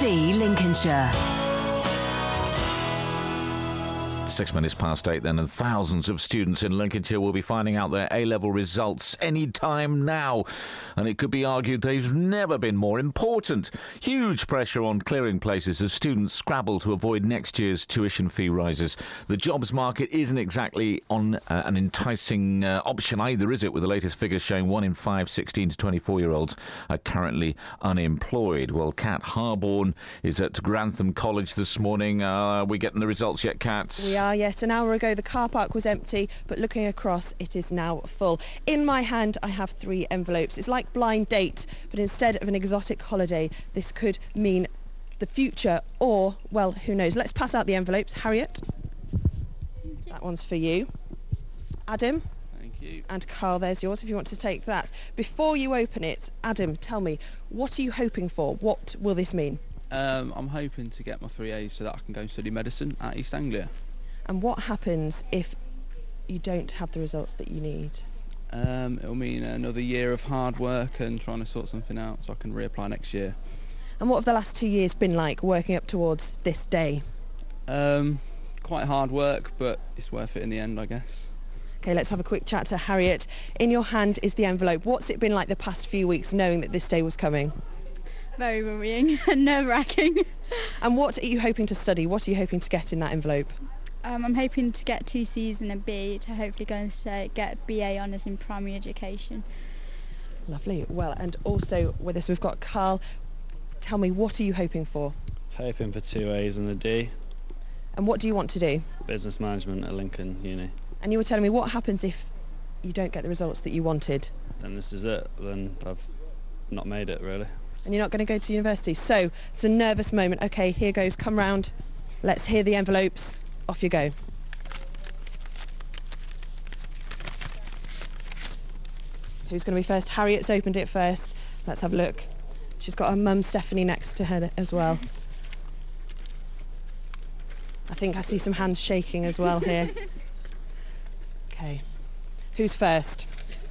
BBC Lincolnshire. 6 minutes past 8 then, and thousands of students in Lincolnshire will be finding out their A-level results any time now. And it could be argued they've never been more important. Huge pressure on clearing places as students scrabble to avoid next year's tuition fee rises. The jobs market isn't exactly on an enticing option either, is it? With the latest figures showing 1 in 5 16 to 24-year-olds are currently unemployed. Well, Kat Harborne is at Grantham College this morning. Are we getting the results yet, Kat? We are, yes. An hour ago the car park was empty, but looking across it is now full. In my hand I have 3 envelopes. It's like blind date, but instead of an exotic holiday, this could mean the future or, well, who knows. Let's pass out the envelopes. Harriet, that one's for you. Adam. Thank you. And Carl, there's yours if you want to take that. Before you open it, Adam, tell me, what are you hoping for? What will this mean? I'm hoping to get my 3 A's so that I can go and study medicine at East Anglia. And what happens if you don't have the results that you need? It'll mean another year of hard work and trying to sort something out so I can reapply next year. And what have the last 2 years been like, working up towards this day? Quite hard work, but it's worth it in the end, I guess. OK, let's have a quick chat to Harriet. In your hand is the envelope. What's it been like the past few weeks knowing that this day was coming? Very worrying and nerve-wracking. And what are you hoping to study? What are you hoping to get in that envelope? I'm hoping to get 2 C's and a B to hopefully go and get BA honours in primary education. Lovely. Well, and also with us we've got Carl. Tell me, what are you hoping for? Hoping for 2 A's and a D. And what do you want to do? Business management at Lincoln Uni. And you were telling me, what happens if you don't get the results that you wanted? Then this is it. Then I've not made it, really. And you're not going to go to university. So it's a nervous moment. OK, here goes. Come round. Let's hear the envelopes. Off you go. Who's going to be first? Harriet's opened it first. Let's have a look. She's got her mum Stephanie next to her as well. I think I see some hands shaking as well here. OK. Who's first?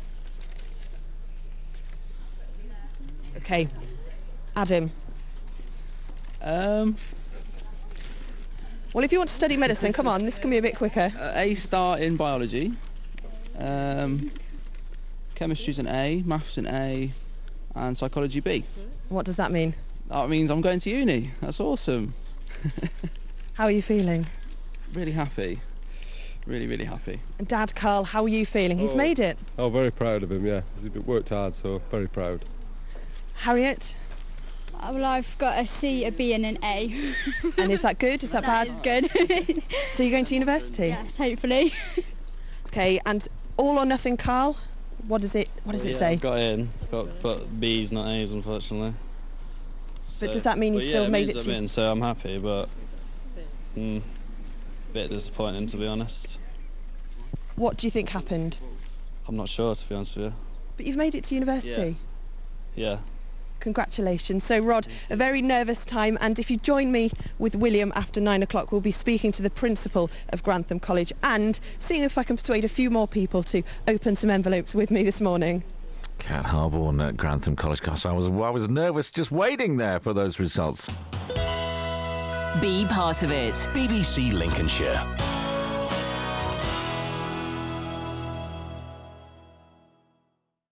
OK. Adam. Well, if you want to study medicine, come on, this can be a bit quicker. A star in biology. Chemistry's an A, maths an A, and psychology B. What does that mean? That means I'm going to uni. That's awesome. How are you feeling? Really happy. Really, really happy. And Dad, Carl, how are you feeling? He's made it. Oh, very proud of him, yeah. He's worked hard, so very proud. Harriet? Well, I've got a C, a B and an A. And is that good? Is that bad? It's good. So you're going to university? Yes, hopefully. OK, and all or nothing, Carl? What does it say? I've got in, but B's, not A's, unfortunately. But does that mean you've still made it to... I'm in, so I'm happy, but a bit disappointing, to be honest. What do you think happened? I'm not sure, to be honest with you. But you've made it to university? Yeah. Congratulations. So, Rod, a very nervous time, and if you join me with William after 9 o'clock, we'll be speaking to the principal of Grantham College and seeing if I can persuade a few more people to open some envelopes with me this morning. Kat Harborne at Grantham College. Gosh, I was nervous just waiting there for those results. Be part of it. BBC Lincolnshire.